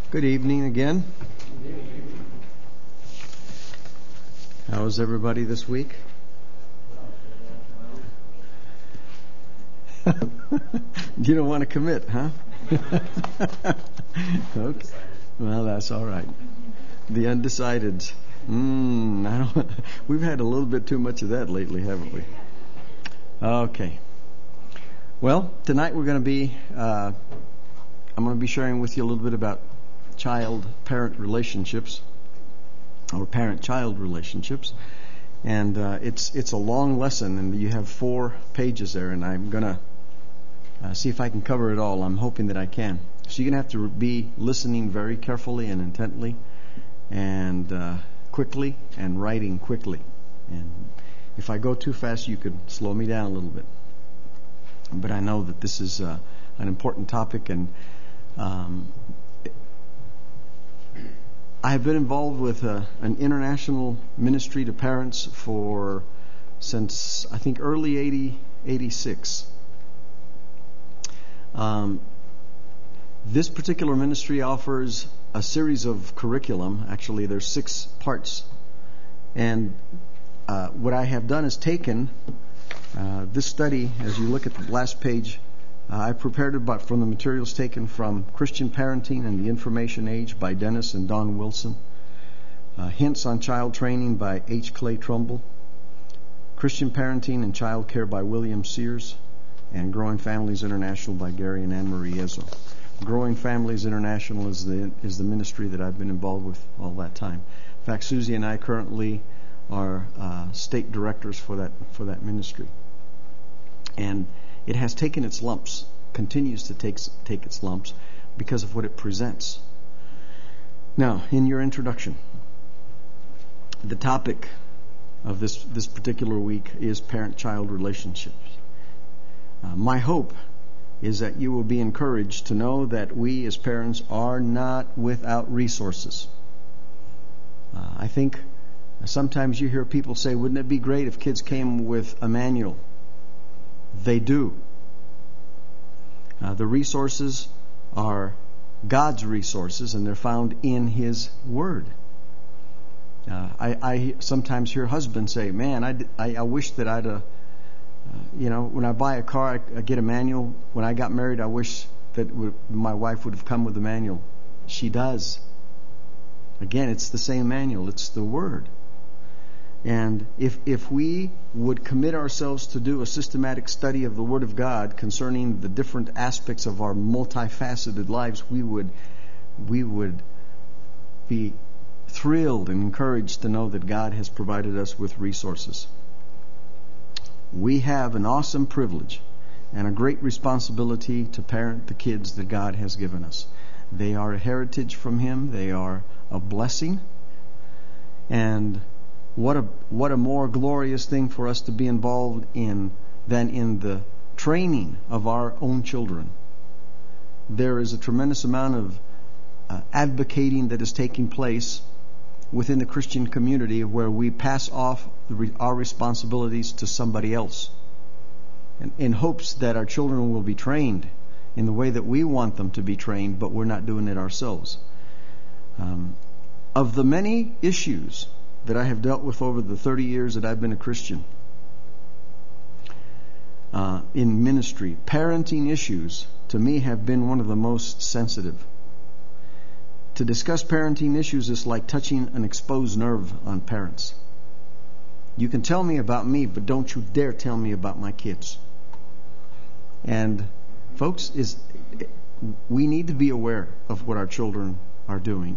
Good evening again. How is everybody this week? You don't want to commit, huh? Okay. Well, that's all right. The undecideds. We've had a little bit too much of that lately, haven't we? Okay. Well, tonight we're going to be, I'm going to be sharing with you a little bit about child-parent relationships, or parent-child relationships. And it's a long lesson, and you have 4 pages there, and I'm going to see if I can cover it all. I'm hoping that I can. So you're going to have to be listening very carefully and intently, and quickly, and writing quickly. And if I go too fast, you could slow me down a little bit. But I know that this is an important topic, and I have been involved with an international ministry to parents since I think early 86. This particular ministry offers a series of curriculum. Actually, there's 6 parts. And what I have done is taken this study. As you look at the last page, I prepared it from the materials taken from Christian Parenting and the Information Age by Dennis and Don Wilson, Hints on Child Training by H. Clay Trumbull, Christian Parenting and Child Care by William Sears, and Growing Families International by Gary and Anne-Marie Ezzo. Growing Families International is the ministry that I've been involved with all that time. In fact, Susie and I currently are state directors for that ministry. And it has taken its lumps, continues to take its lumps because of what it presents. Now, in your introduction, the topic of this particular week is parent-child relationships. My hope is that you will be encouraged to know that we as parents are not without resources. I think sometimes you hear people say, wouldn't it be great if kids came with a manual? They do. The resources are God's resources, and they're found in His Word. I sometimes hear husbands say, man, I wish that I'd when I buy a car, I get a manual. When I got married, I wish that my wife would have come with a manual. She does. Again, it's the same manual. It's the Word. And if we would commit ourselves to do a systematic study of the Word of God concerning the different aspects of our multifaceted lives, we would be thrilled and encouraged to know that God has provided us with resources. We have an awesome privilege and a great responsibility to parent the kids that God has given us. They are a heritage from Him. They are a blessing. And what a more glorious thing for us to be involved in than in the training of our own children. There is a tremendous amount of advocating that is taking place within the Christian community where we pass off our responsibilities to somebody else, and in hopes that our children will be trained in the way that we want them to be trained, but we're not doing it ourselves. Of the many issues that I have dealt with over the 30 years that I've been a Christian in ministry, parenting issues to me have been one of the most sensitive. To discuss parenting issues is like touching an exposed nerve on parents. You can tell me about me, but don't you dare tell me about my kids. And folks, we need to be aware of what our children are doing.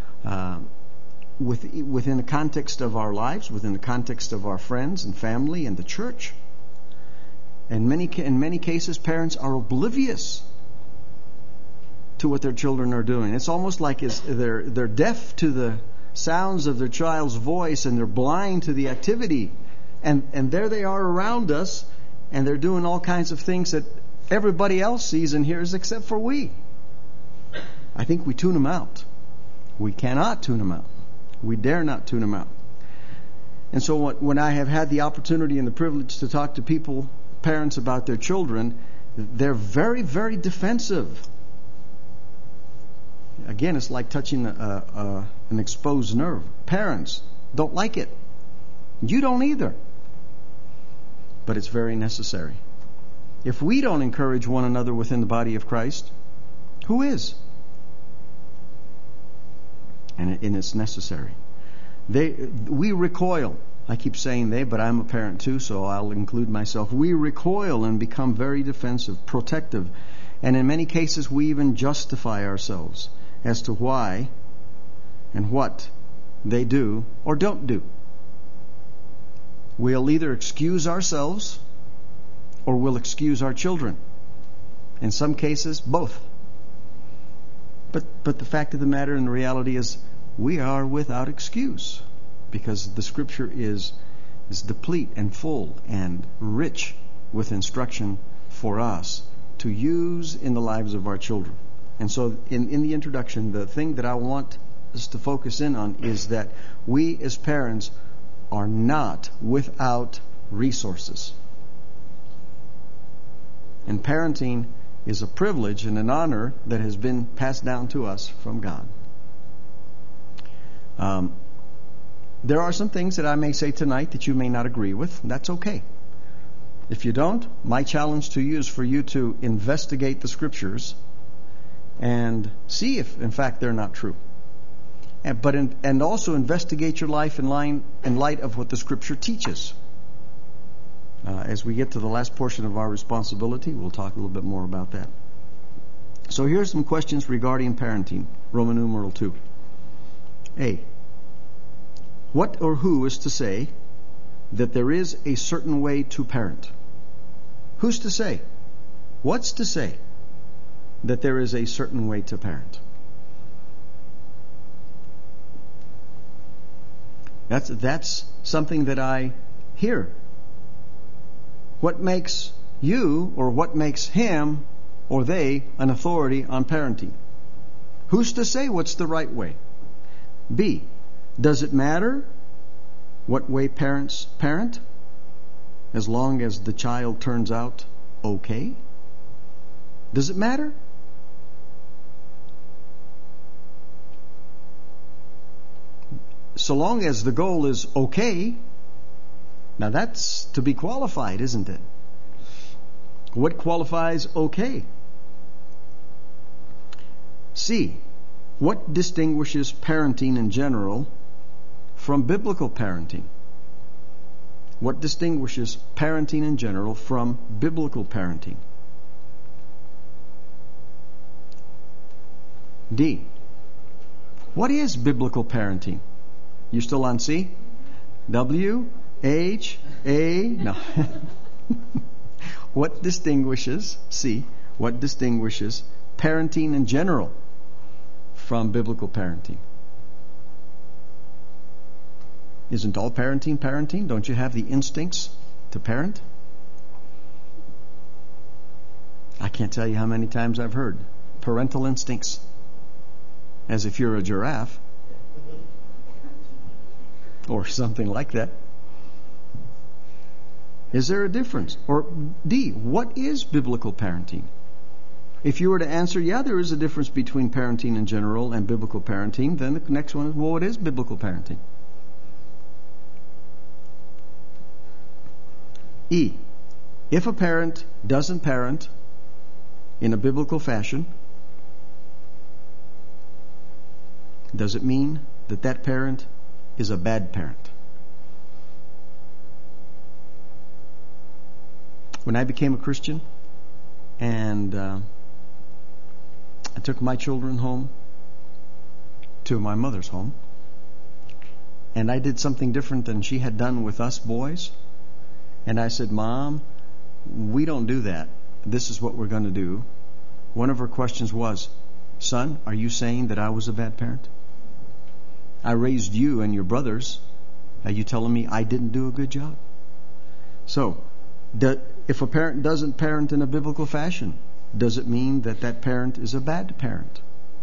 Within the context of our lives, within the context of our friends and family and the church. In many cases, parents are oblivious to what their children are doing. It's almost like they're deaf to the sounds of their child's voice, and they're blind to the activity. And there they are around us, and they're doing all kinds of things that everybody else sees and hears except for we. I think we tune them out. We cannot tune them out. We dare not tune them out. And so when I have had the opportunity and the privilege to talk to parents about their children, they're very, very defensive. again, it's like touching an exposed nerve. Parents don't like it. You don't either. But it's very necessary. If we don't encourage one another within the body of Christ, who is? And it's necessary. We recoil. I keep saying they, but I'm a parent too, so I'll include myself. We recoil and become very defensive, protective, and in many cases we even justify ourselves as to why and what they do or don't do. We'll either excuse ourselves or we'll excuse our children. In some cases, both. But the fact of the matter and the reality is we are without excuse, because the Scripture is deplete and full and rich with instruction for us to use in the lives of our children. And so in the introduction, the thing that I want us to focus in on is that we as parents are not without resources. And parenting is a privilege and an honor that has been passed down to us from God. There are some things that I may say tonight that you may not agree with. That's okay. If you don't, my challenge to you is for you to investigate the Scriptures and see if, in fact, they're not true. And also investigate your life in light of what the Scripture teaches. As we get to the last portion of our responsibility, we'll talk a little bit more about that. So here's some questions regarding parenting. Roman numeral 2. A. What or who is to say that there is a certain way to parent? Who's to say? What's to say that there is a certain way to parent? That's something that I hear. What makes you or what makes him or they an authority on parenting? Who's to say what's the right way? B. Does it matter what way parents parent as long as the child turns out okay? Does it matter? So long as the goal is okay. Now that's to be qualified, isn't it? What qualifies okay? C. What distinguishes parenting in general from biblical parenting? What distinguishes parenting in general from biblical parenting? D. What is biblical parenting? You still on C? W? H? A? No. What distinguishes, C, what distinguishes parenting in general from biblical parenting? Isn't all parenting parenting? Don't you have the instincts to parent? I can't tell you how many times I've heard parental instincts, as if you're a giraffe or something like that. Is there a difference? Or D, what is biblical parenting? If you were to answer, yeah, there is a difference between parenting in general and biblical parenting, then the next one is, well, what is biblical parenting? E, if a parent doesn't parent in a biblical fashion, does it mean that that parent is a bad parent? When I became a Christian and I took my children home to my mother's home, and I did something different than she had done with us boys, and I said, Mom, we don't do that. This is what we're going to do. One of her questions was, Son, are you saying that I was a bad parent? I raised you and your brothers. Are you telling me I didn't do a good job? So, if a parent doesn't parent in a biblical fashion, does it mean that that parent is a bad parent?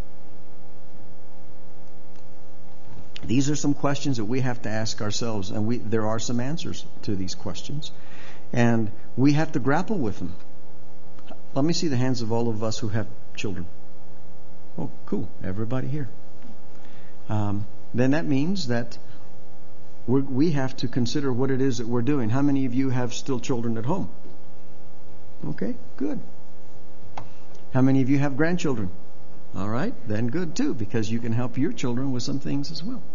These are some questions that we have to ask ourselves, and there are some answers to these questions, and we have to grapple with them. Let me see the hands of all of us who have children. Oh, cool. Everybody here. Then that means that we have to consider what it is that we're doing. How many of you have still children at home? Okay, good. How many of you have grandchildren? All right, then good too, because you can help your children with some things as well.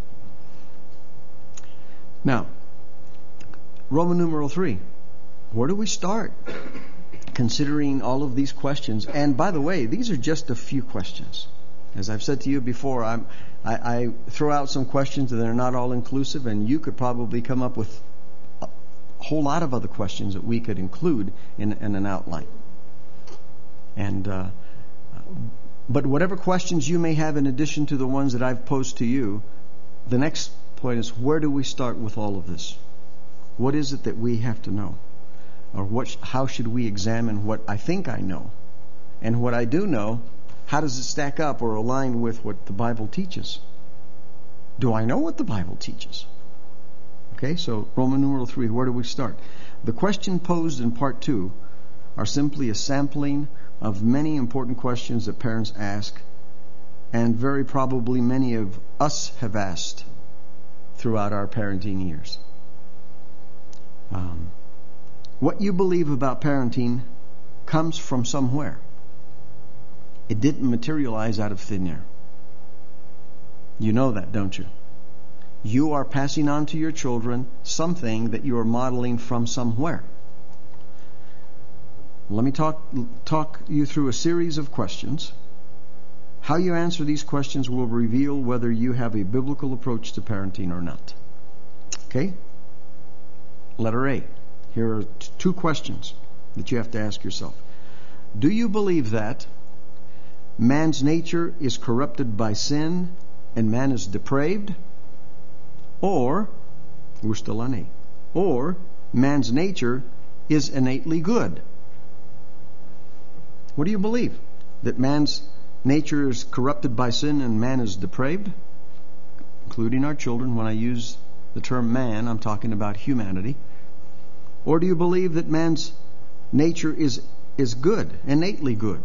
Now, Roman numeral 3. Where do we start? Considering all of these questions. And by the way, these are just a few questions. As I've said to you before, I throw out some questions that are not all inclusive, and you could probably come up with a whole lot of other questions that we could include in an outline. And but whatever questions you may have in addition to the ones that I've posed to you, the next point is, where do we start with all of this? What is it that we have to know? Or how should we examine what I think I know? And what I do know, how does it stack up or align with what the Bible teaches? Do I know what the Bible teaches? Okay, so Roman numeral 3, where do we start? The question posed in part 2 are simply a sampling of many important questions that parents ask, and very probably many of us have asked throughout our parenting years. What you believe about parenting comes from somewhere. It didn't materialize out of thin air. You know that, don't you? You are passing on to your children something that you are modeling from somewhere. Let me talk you through a series of questions. How you answer these questions will reveal whether you have a biblical approach to parenting or not. Okay? Letter A. Here are 2 questions that you have to ask yourself. Do you believe that man's nature is corrupted by sin and man is depraved? Or, we're still on A, or man's nature is innately good? What do you believe? That man's nature is corrupted by sin and man is depraved? Including our children. When I use the term man, I'm talking about humanity. Or do you believe that man's nature is good, innately good?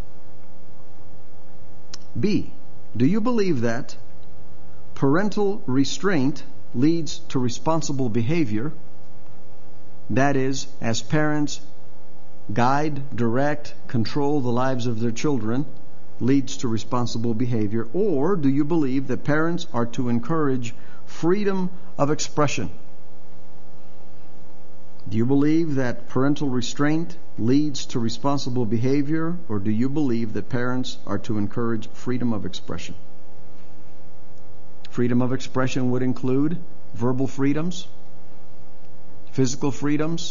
B, do you believe that parental restraint leads to responsible behavior? That is, as parents guide, direct, control the lives of their children, leads to responsible behavior? Or do you believe that parents are to encourage freedom of expression? Do you believe that parental restraint leads to responsible behavior, or do you believe that parents are to encourage freedom of expression? Freedom of expression would include verbal freedoms, physical freedoms,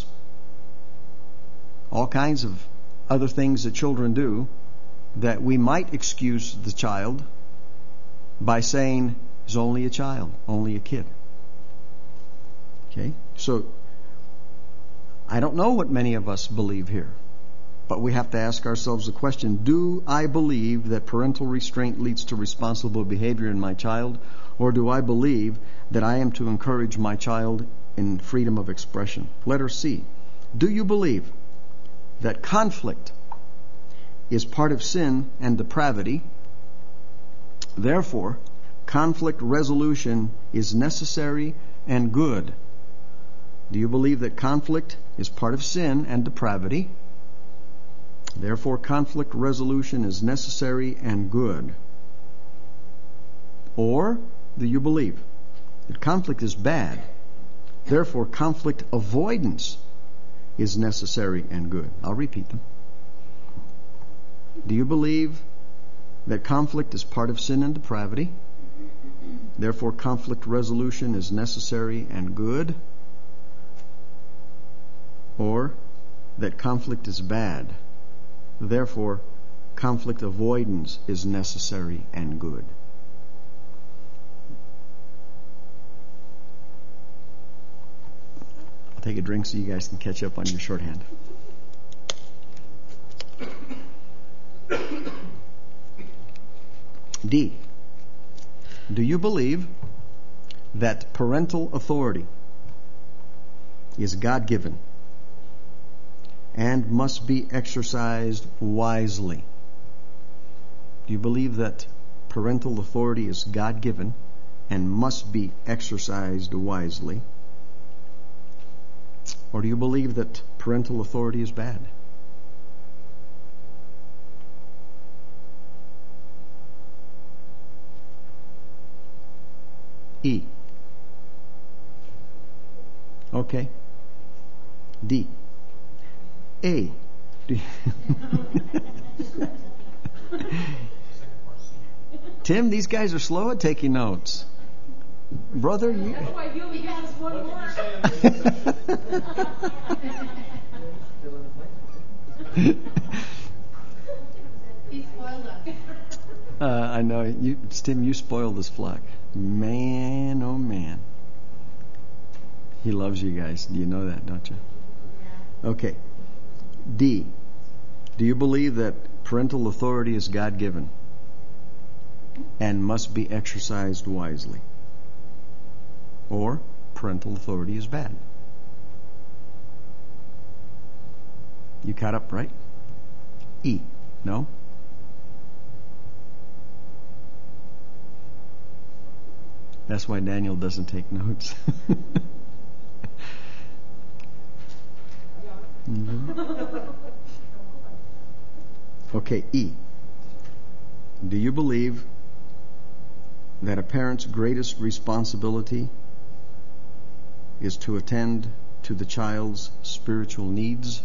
all kinds of other things that children do that we might excuse the child by saying he's only a child, only a kid. Okay? So I don't know what many of us believe here, but we have to ask ourselves the question, do I believe that parental restraint leads to responsible behavior in my child, or do I believe that I am to encourage my child in freedom of expression? Letter C, do you believe that conflict is part of sin and depravity? Therefore, conflict resolution is necessary and good. Do you believe that conflict is part of sin and depravity? Therefore, conflict resolution is necessary and good. Or do you believe that conflict is bad? Therefore, conflict avoidance is necessary and good. I'll repeat them. Do you believe that conflict is part of sin and depravity? Therefore, conflict resolution is necessary and good? Or that conflict is bad? Therefore, conflict avoidance is necessary and good. I'll take a drink so you guys can catch up on your shorthand. D, do you believe that parental authority is God-given and must be exercised wisely? Do you believe that parental authority is God-given and must be exercised wisely? Or do you believe that parental authority is bad? E. Okay. D. A. D. Tim, these guys are slow at taking notes. Brother, you... That's why he only has one more. He spoiled us. I know. Tim, you spoiled this flock. Man, oh man. He loves you guys. Do you know that, don't you? Yeah. Okay. D. Do you believe that parental authority is God-given and must be exercised wisely? Or parental authority is bad? You caught up, right? E. No? That's why Daniel doesn't take notes. Okay, E. Do you believe that a parent's greatest responsibility is to attend to the child's spiritual needs?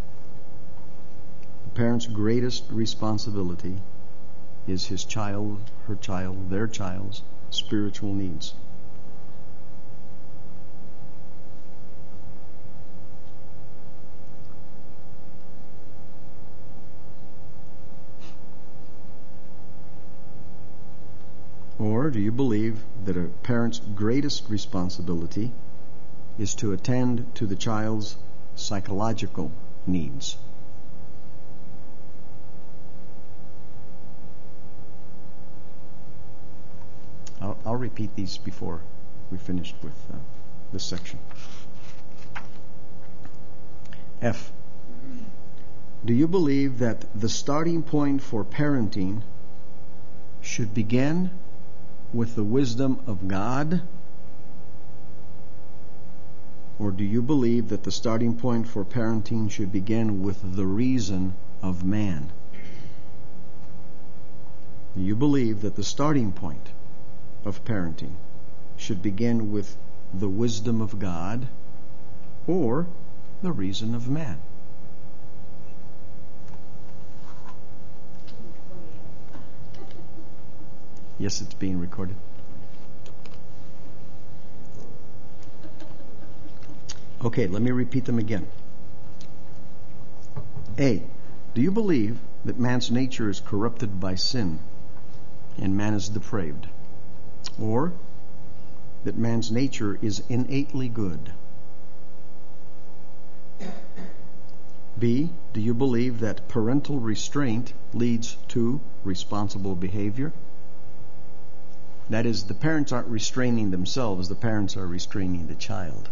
The parent's greatest responsibility is his child, her child, their child's spiritual needs. Or do you believe that a parent's greatest responsibility is to attend to the child's psychological needs? I'll repeat these before we finish with this section. F. Do you believe that the starting point for parenting should begin with the wisdom of God? Or do you believe that the starting point for parenting should begin with the reason of man? Do you believe that the starting point of parenting should begin with the wisdom of God or the reason of man? Yes, it's being recorded. Okay, let me repeat them again. A. Do you believe that man's nature is corrupted by sin and man is depraved? Or that man's nature is innately good? B. Do you believe that parental restraint leads to responsible behavior? That is, the parents aren't restraining themselves, the parents are restraining the child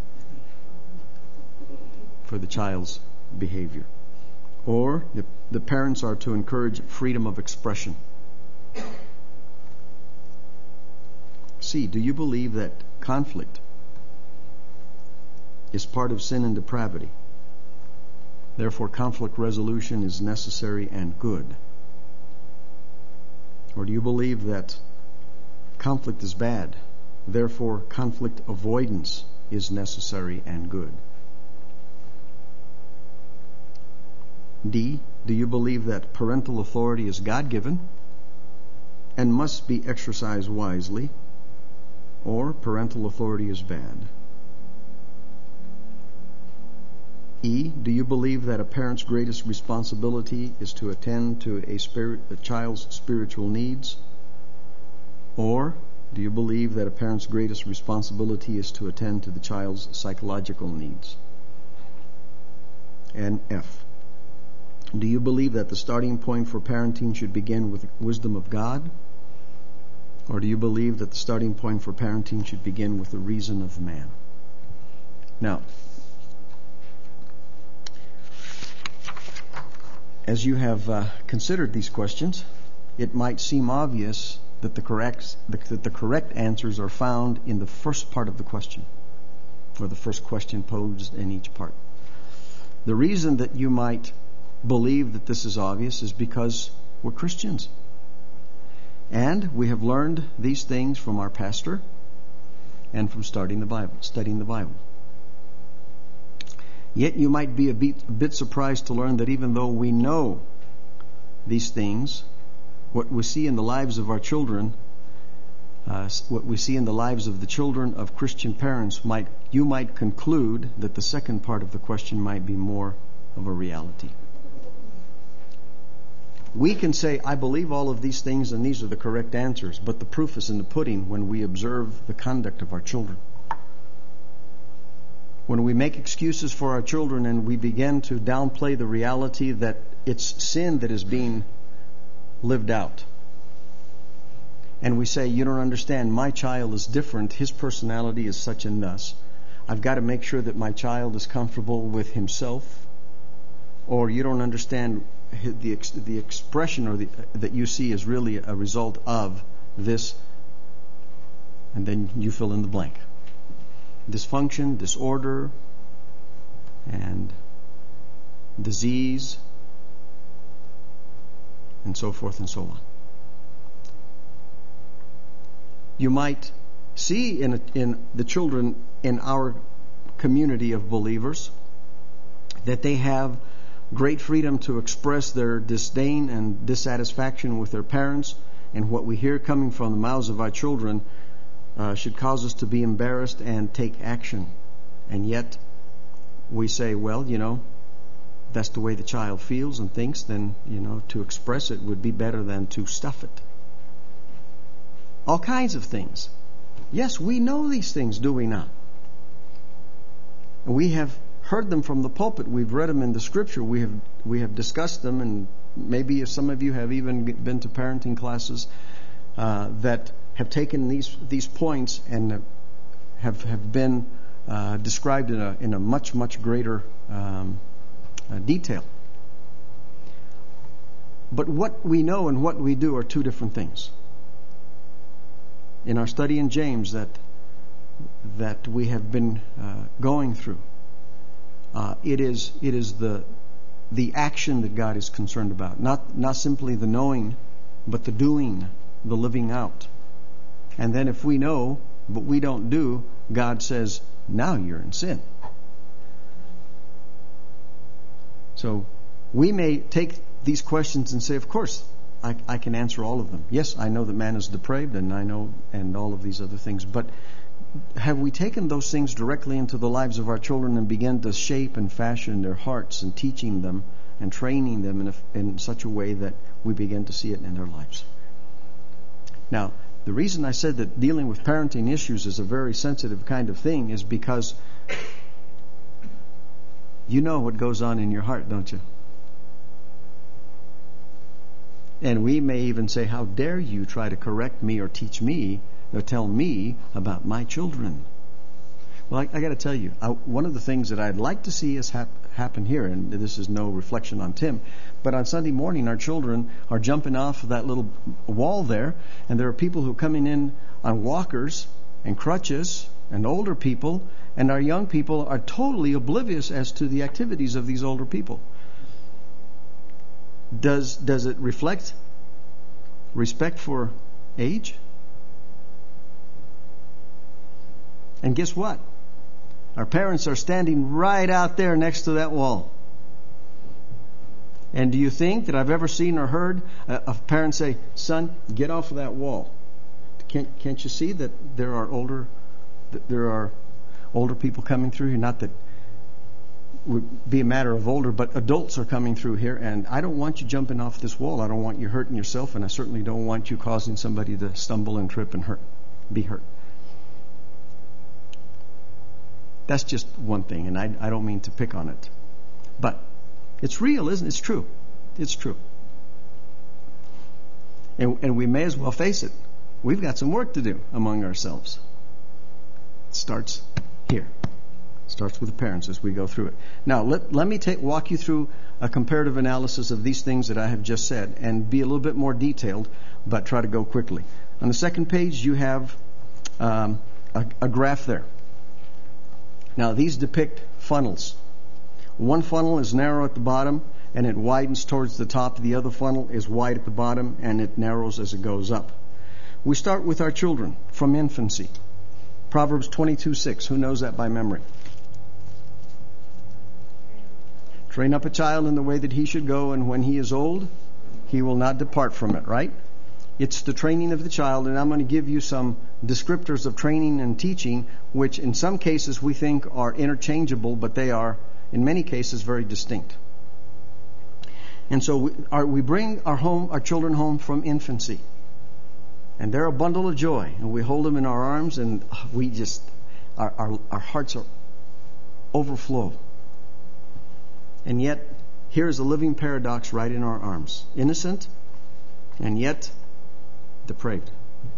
for the child's behavior. Or the parents are to encourage freedom of expression. C. Do you believe that conflict is part of sin and depravity? Therefore, conflict resolution is necessary and good? Or do you believe that conflict is bad, therefore conflict avoidance is necessary and good? D. Do you believe that parental authority is God-given and must be exercised wisely, or parental authority is bad? E. Do you believe that a parent's greatest responsibility is to attend to a child's spiritual needs? Or do you believe that a parent's greatest responsibility is to attend to the child's psychological needs? And F. Do you believe that the starting point for parenting should begin with wisdom of God? Or do you believe that the starting point for parenting should begin with the reason of man? Now, as you have considered these questions, it might seem obvious that the correct answers are found in the first part of the question, or the first question posed in each part. The reason that you might believe that this is obvious is because we're Christians. And we have learned these things from our pastor and from studying the Bible. Yet you might be a bit surprised to learn that even though we know these things, what we see in the lives of our children, what we see in the lives of the children of Christian parents, you might conclude that the second part of the question might be more of a reality. We can say, I believe all of these things and these are the correct answers, but the proof is in the pudding when we observe the conduct of our children. When we make excuses for our children and we begin to downplay the reality that it's sin that is being lived out. And we say, you don't understand, my child is different, his personality is such and thus. I've got to make sure that my child is comfortable with himself. Or you don't understand, the expression that you see is really a result of this, and then you fill in the blank. Dysfunction, disorder, and disease, and so forth and so on. You might see in the children in our community of believers that they have great freedom to express their disdain and dissatisfaction with their parents, and what we hear coming from the mouths of our children should cause us to be embarrassed and take action. And yet we say, well, that's the way the child feels and thinks, then, to express it would be better than to stuff it. All kinds of things. Yes, we know these things, do we not? And we have heard them from the pulpit. We've read them in the Scripture. We have discussed them, and maybe some of you have even been to parenting classes that have taken these points and have been described in a much, much greater detail. But what we know and what we do are two different things. In our study in James that we have been going through, it is the action that God is concerned about, not simply the knowing, but the doing, the living out. And then if we know but we don't do, God says, now you're in sin. So we may take these questions and say, of course, I can answer all of them. Yes, I know that man is depraved, and I know, and all of these other things. But have we taken those things directly into the lives of our children and begun to shape and fashion their hearts and teaching them and training them in such a way that we begin to see it in their lives? Now, the reason I said that dealing with parenting issues is a very sensitive kind of thing is because you know what goes on in your heart, don't you? And we may even say, how dare you try to correct me or teach me or tell me about my children? Well, I got to tell you, one of the things that I'd like to see us happen here, and this is no reflection on Tim, but on Sunday morning our children are jumping off of that little wall there, and there are people who are coming in on walkers and crutches and older people, and our young people are totally oblivious as to the activities of these older people. Does it reflect respect for age? And guess what? Our parents are standing right out there next to that wall. And do you think that I've ever seen or heard a parent say, son, get off of that wall? Can't you see that there are older people coming through here? Not that would be a matter of older, but adults are coming through here, and I don't want you jumping off this wall. I don't want you hurting yourself, and I certainly don't want you causing somebody to stumble and trip and be hurt. That's just one thing, and I don't mean to pick on it. But it's real, isn't it? It's true. It's true. And we may as well face it. We've got some work to do among ourselves. It starts here. Starts with the parents as we go through it. Now, let me walk you through a comparative analysis of these things that I have just said and be a little bit more detailed, but try to go quickly. On the second page, you have a graph there. Now, these depict funnels. One funnel is narrow at the bottom, and it widens towards the top. The other funnel is wide at the bottom, and it narrows as it goes up. We start with our children from infancy. Proverbs 22:6. Who knows that by memory? Train up a child in the way that he should go, and when he is old, he will not depart from it, right? It's the training of the child, and I'm going to give you some descriptors of training and teaching, which in some cases we think are interchangeable, but they are, in many cases, very distinct. And so we bring our children home from infancy. And they're a bundle of joy, and we hold them in our arms, and we just, our hearts are overflow. And yet, here is a living paradox right in our arms. Innocent, and yet depraved.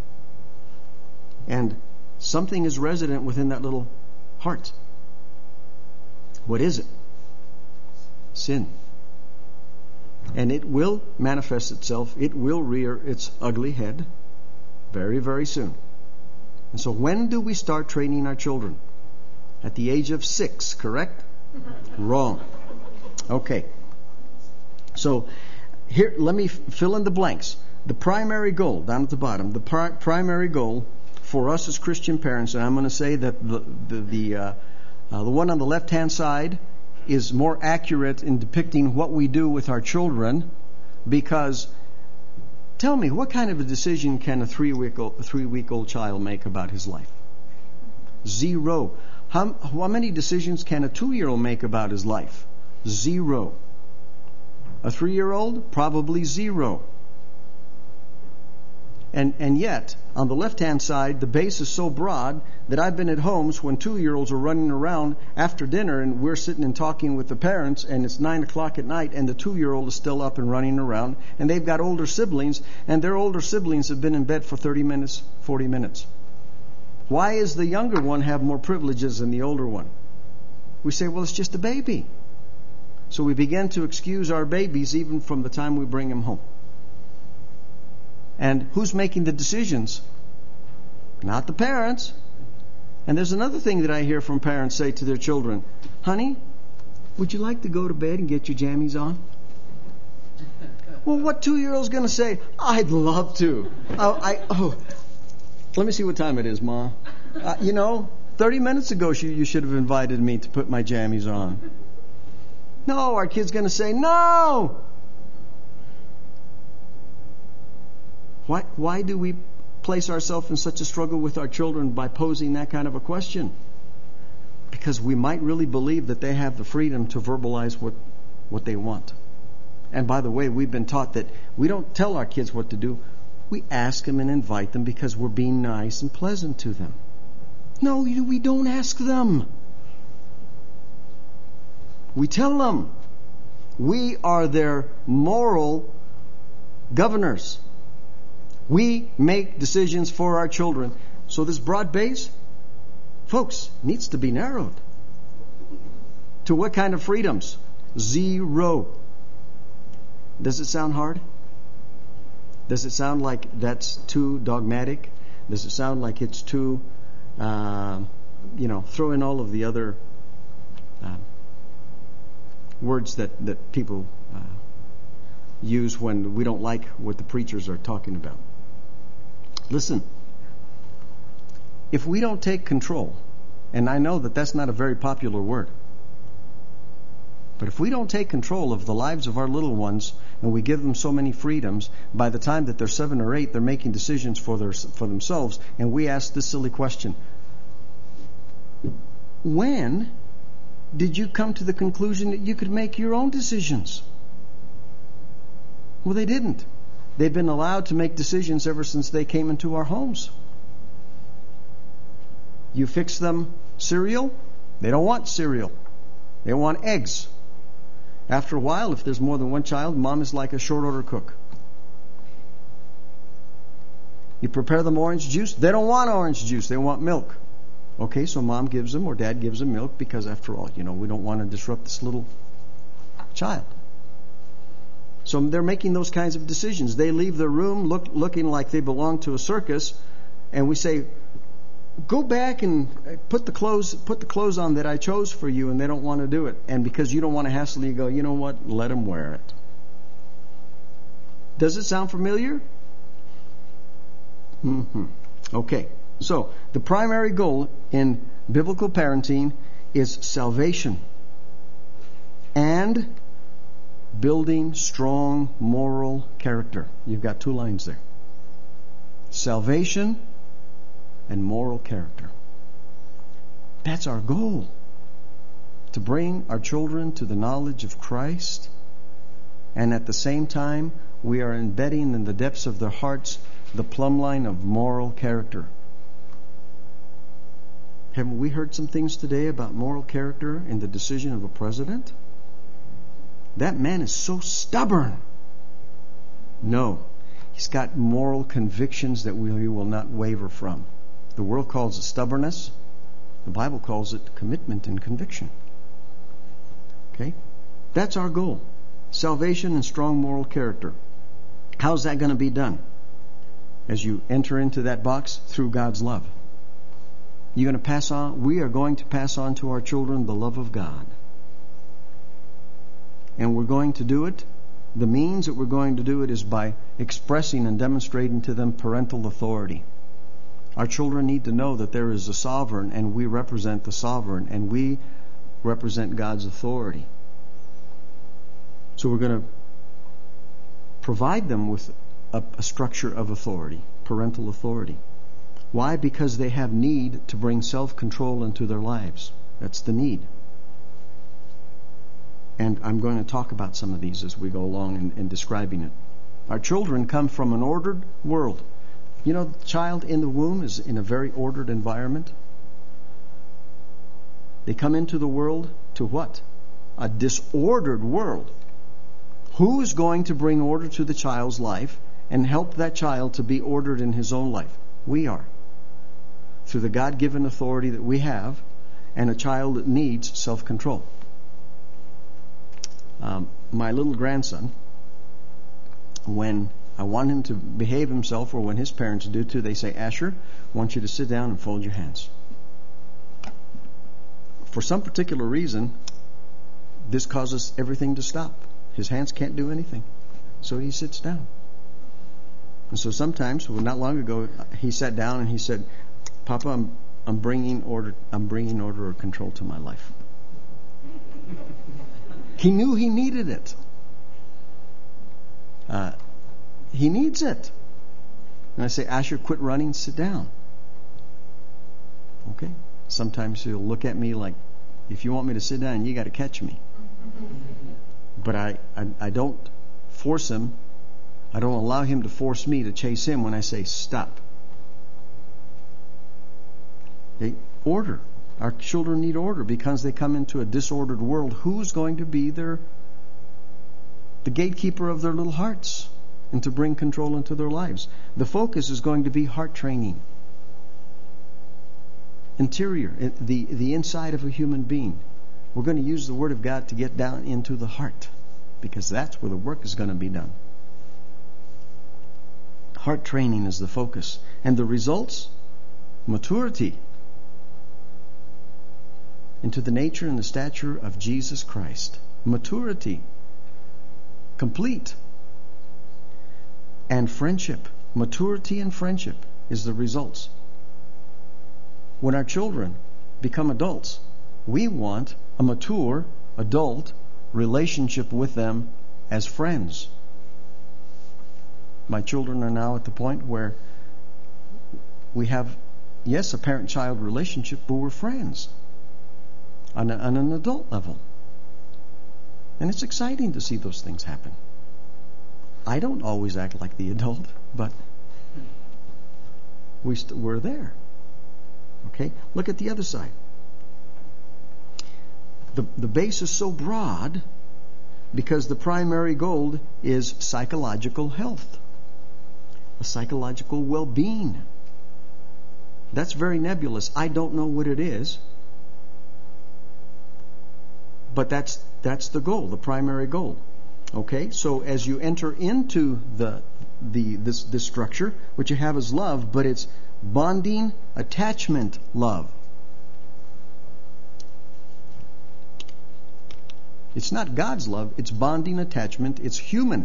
And something is resident within that little heart. What is it? Sin. And it will manifest itself. It will rear its ugly head very, very soon. And so when do we start training our children? At the age of 6, correct? Wrong. Okay. So here, let me fill in the blanks. The primary goal, down at the bottom, the primary goal for us as Christian parents, and I'm going to say that the one on the left-hand side is more accurate in depicting what we do with our children, because tell me, what kind of a decision can a three-week-old child make about his life? Zero. How many decisions can a 2-year-old make about his life? Zero. A 3-year-old? Probably zero. And yet, on the left-hand side, the base is so broad that I've been at homes when 2-year-olds are running around after dinner, and we're sitting and talking with the parents, and it's 9 o'clock at night, and the 2-year-old is still up and running around, and they've got older siblings, and their older siblings have been in bed for 30 minutes, 40 minutes. Why does the younger one have more privileges than the older one? We say, well, it's just a baby. So we begin to excuse our babies even from the time we bring them home. And who's making the decisions? Not the parents. And there's another thing that I hear from parents say to their children. Honey, would you like to go to bed and get your jammies on? Well, what 2-year-old's going to say? I'd love to. Let me see what time it is, Ma. 30 minutes ago you should have invited me to put my jammies on. No, our kid's going to say, no! Why do we place ourselves in such a struggle with our children by posing that kind of a question? Because we might really believe that they have the freedom to verbalize what they want. And by the way, we've been taught that we don't tell our kids what to do. We ask them and invite them because we're being nice and pleasant to them. No, we don't ask them. We tell them. We are their moral governors. We make decisions for our children. So this broad base, folks, needs to be narrowed. To what kind of freedoms? Zero. Does it sound hard? Does it sound like that's too dogmatic? Does it sound like it's too, throw in all of the other words that people use when we don't like what the preachers are talking about? Listen, if we don't take control, and I know that that's not a very popular word, but if we don't take control of the lives of our little ones and we give them so many freedoms, by the time that they're 7 or 8, they're making decisions for themselves, and we ask this silly question: when did you come to the conclusion that you could make your own decisions? Well, they didn't. They've been allowed to make decisions ever since they came into our homes. You fix them cereal, they don't want cereal. They want eggs. After a while, if there's more than one child, mom is like a short order cook. You prepare them orange juice, they don't want orange juice, they want milk. Okay, so mom gives them or dad gives them milk because after all, we don't want to disrupt this little child. So they're making those kinds of decisions. They leave their room looking like they belong to a circus, and we say, go back and put the clothes on that I chose for you, and they don't want to do it. And because you don't want to hassle, you go, you know what? Let them wear it. Does it sound familiar? Okay. So the primary goal in biblical parenting is salvation and building strong moral character. You've got 2 lines there. Salvation and moral character. That's our goal. To bring our children to the knowledge of Christ, and at the same time we are embedding in the depths of their hearts the plumb line of moral character. Haven't we heard some things today about moral character in the decision of a president? That man is so stubborn. No, he's got moral convictions that we will not waver from. The world calls it stubbornness. The Bible calls it commitment and conviction. Okay? That's our goal. Salvation and strong moral character. How's that going to be done? As you enter into that box, through God's love. We are going to pass on to our children the love of God. And we're going to do it. The means that we're going to do it is by expressing and demonstrating to them parental authority. Our children need to know that there is a sovereign, and we represent the sovereign, and we represent God's authority. So we're going to provide them with a structure of authority, parental authority. Why? Because they have need to bring self-control into their lives. That's the need. And I'm going to talk about some of these as we go along in describing it. Our children come from an ordered world. You know, the child in the womb is in a very ordered environment. They come into the world to what? A disordered world. Who is going to bring order to the child's life and help that child to be ordered in his own life? We are. Through the God-given authority that we have, and a child that needs self-control. My little grandson, when I want him to behave himself, or when his parents do too, they say, Asher, I want you to sit down and fold your hands. For some particular reason, this causes everything to stop. His hands can't do anything. So he sits down. And so sometimes, well, not long ago, he sat down and he said, Papa, I'm bringing order or control to my life. He knew he needed it. He needs it. And I say, Asher, quit running, sit down. Okay. Sometimes he'll look at me like, if you want me to sit down, you got to catch me. But I don't force him. I don't allow him to force me to chase him when I say stop. Okay? Order. Our children need order because they come into a disordered world. Who's going to be the gatekeeper of their little hearts and to bring control into their lives? The focus is going to be heart training. Interior, the inside of a human being. We're going to use the Word of God to get down into the heart because that's where the work is going to be done. Heart training is the focus. And the results? Maturity into the nature and the stature of Jesus Christ. Maturity. Complete. And friendship. Maturity and friendship is the results. When our children become adults, we want a mature, adult relationship with them as friends. My children are now at the point where we have, yes, a parent-child relationship, but we're friends on an adult level. And it's exciting to see those things happen. I don't always act like the adult, but we're there. Okay? Look at the other side. The base is so broad because the primary goal is psychological health, a psychological well-being. That's very nebulous. I don't know what it is, but that's the goal, the primary goal. Okay, so as you enter into this structure, what you have is love, but it's bonding, attachment, love. It's not God's love, it's bonding, attachment, it's human.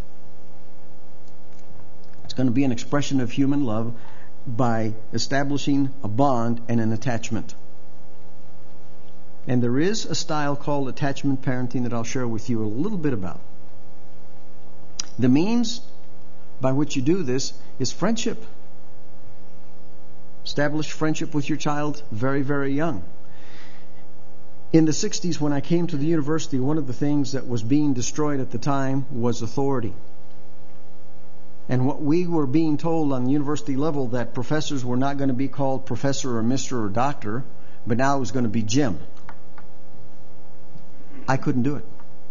It's going to be an expression of human love by establishing a bond and an attachment. And there is a style called attachment parenting that I'll share with you a little bit about. The means by which you do this is friendship. Establish friendship with your child very, very young. In the 60s, when I came to the university, one of the things that was being destroyed at the time was authority. And what we were being told on the university level, that professors were not going to be called professor or mister or doctor, but now it was going to be Jim. I couldn't do it.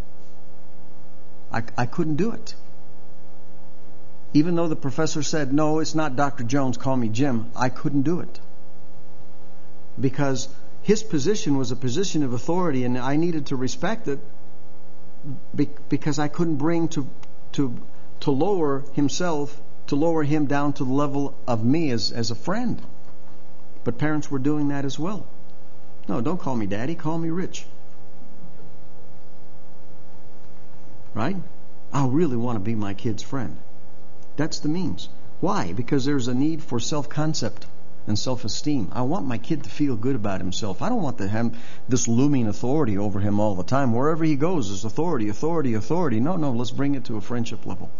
I couldn't do it. Even though the professor said, no, it's not Dr. Jones, call me Jim, I couldn't do it. Because his position was a position of authority, and I needed to respect it because I couldn't bring to lower himself, to lower him down to the level of me as a friend. But parents were doing that as well. No, don't call me Daddy, call me Rich. Right? I really want to be my kid's friend. That's the means. Why? Because there's a need for self-concept and self-esteem. I want my kid to feel good about himself. I don't want to have this looming authority over him all the time. Wherever he goes, there's authority, authority, authority. No, let's bring it to a friendship level.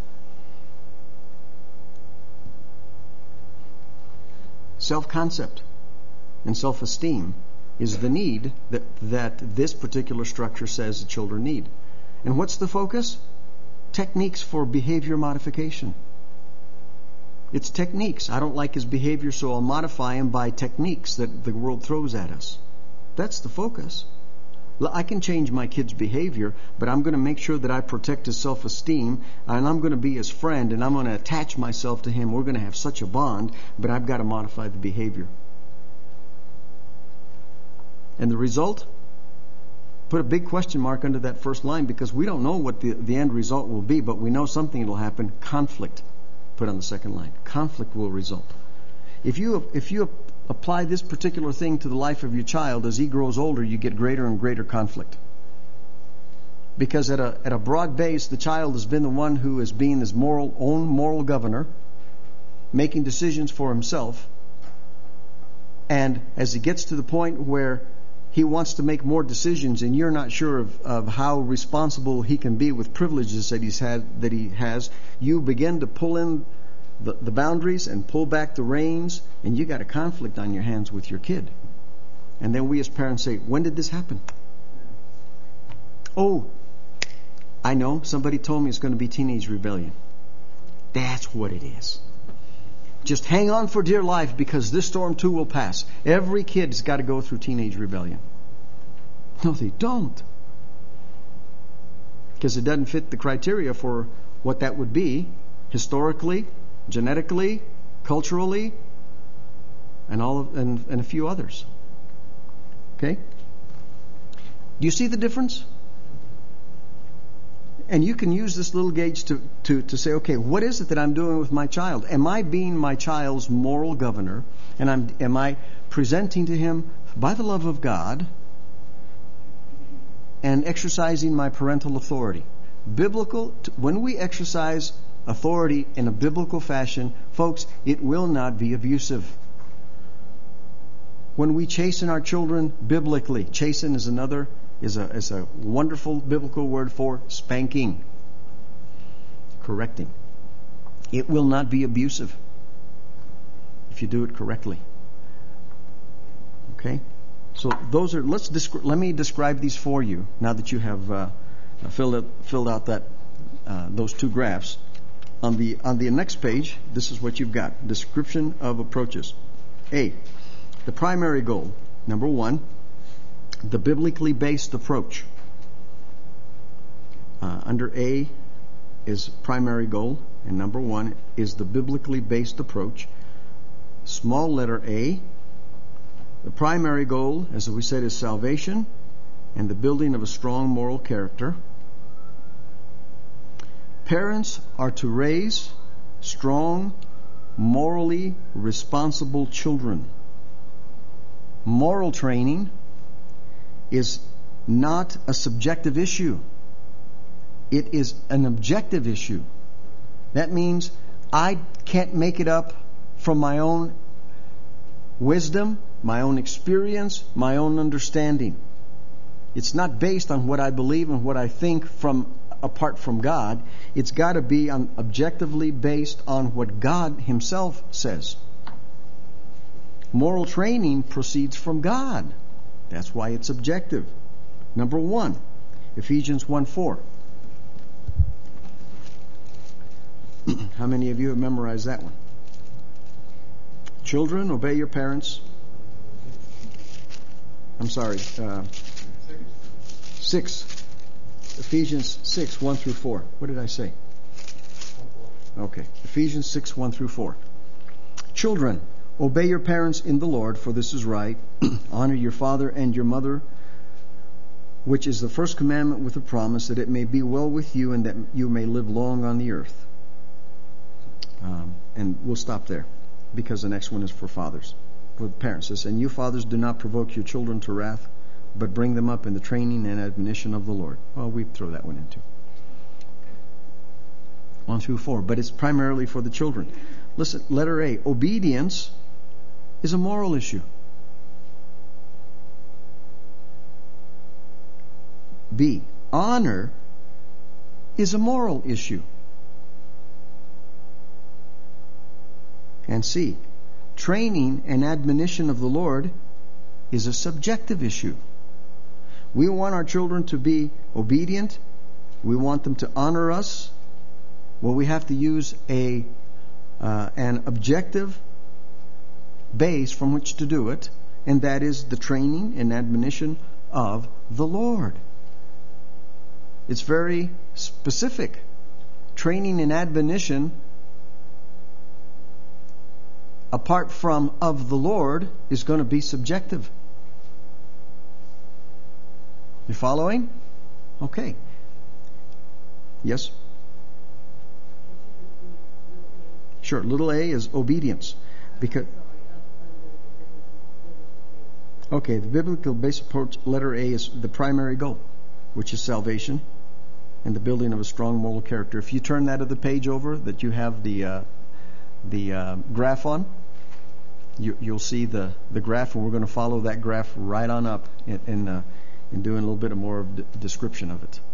Self-concept and self-esteem is the need that this particular structure says the children need. And what's the focus? Techniques for behavior modification. It's techniques. I don't like his behavior, so I'll modify him by techniques that the world throws at us. That's the focus. I can change my kid's behavior, but I'm going to make sure that I protect his self-esteem, and I'm going to be his friend, and I'm going to attach myself to him. We're going to have such a bond, but I've got to modify the behavior. And the result? Put a big question mark under that first line, because we don't know what the end result will be, but we know something will happen. Conflict. Put on the second line. Conflict will result. If you apply this particular thing to the life of your child, as he grows older, you get greater and greater conflict. Because at a broad base, the child has been the one who is being his own moral governor, making decisions for himself. And as he gets to the point where he wants to make more decisions, and you're not sure of how responsible he can be with privileges that he has, you begin to pull in the boundaries and pull back the reins, and you got a conflict on your hands with your kid. And then we as parents say, when did this happen? Oh, I know. Somebody told me it's going to be teenage rebellion. That's what it is. Just hang on for dear life, because this storm too will pass. Every kid's got to go through teenage rebellion. No, they don't. Because it doesn't fit the criteria for what that would be historically, genetically, culturally, and a few others. Okay? Do you see the difference? And you can use this little gauge to say, okay, what is it that I'm doing with my child? Am I being my child's moral governor? And am I presenting to him, by the love of God, and exercising my parental authority? When we exercise authority in a biblical fashion, folks, it will not be abusive. When we chasten our children biblically, chasten is a wonderful biblical word for spanking, correcting. It will not be abusive if you do it correctly. Okay? So those are. Let me describe these for you now that you have filled out those two graphs. On the next page, this is what you've got: description of approaches. A, the primary goal. Number 1. The biblically based approach. Under A is primary goal, and number 1 is the biblically based approach. Small letter A. The primary goal, as we said, is salvation and the building of a strong moral character. Parents are to raise strong, morally responsible children. Moral training is not a subjective issue. It is an objective issue. That means I can't make it up from my own wisdom, my own experience, my own understanding. It's not based on what I believe and what I think apart from God. It's got to be objectively based on what God Himself says. Moral training proceeds from God. That's why it's objective. Number 1, Ephesians 1:4. How many of you have memorized that one? Children, obey your parents. I'm sorry. 6. Ephesians 6, 1 through 4. What did I say? Okay. Ephesians 6, 1 through 4. Children, obey your parents in the Lord, for this is right. Honor your father and your mother, which is the first commandment with a promise, that it may be well with you and that you may live long on the earth. And we'll stop there, because the next one is for fathers, for parents. It says, and you fathers, do not provoke your children to wrath, but bring them up in the training and admonition of the Lord. Well, we throw that one in too. 1 through 4, but it's primarily for the children. Listen, letter A, obedience is a moral issue. B, honor is a moral issue. And C, training and admonition of the Lord is a subjective issue. We want our children to be obedient. We want them to honor us. Well, we have to use an objective base from which to do it, and that is the training and admonition of the Lord. It's very specific. Training and admonition apart from of the Lord is going to be subjective. You following? Okay. Yes? Sure. Little a is obedience. Because okay, the biblical base approach, letter A, is the primary goal, which is salvation and the building of a strong moral character. If you turn that other page over that you have the graph on, you'll see the graph, and we're going to follow that graph right on up in doing a little bit more of description of it.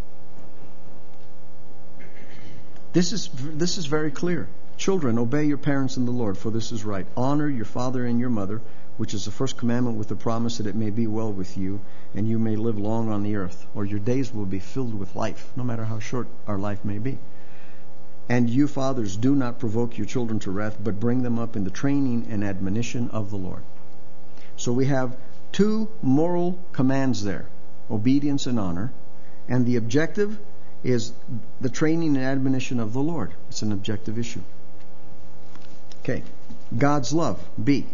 This is very clear. Children, obey your parents in the Lord, for this is right. Honor your father and your mother, which is the first commandment with the promise that it may be well with you and you may live long on the earth, or your days will be filled with life, no matter how short our life may be. And you fathers, do not provoke your children to wrath, but bring them up in the training and admonition of the Lord. So we have 2 moral commands there, obedience and honor, and the objective is the training and admonition of the Lord. It's an objective issue. Okay, God's love, B.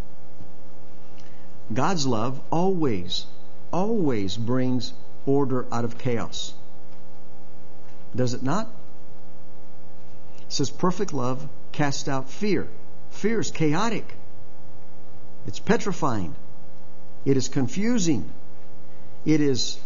God's love always brings order out of chaos. Does it not? It says perfect love casts out fear. Fear is chaotic. It's petrifying. It is confusing. It is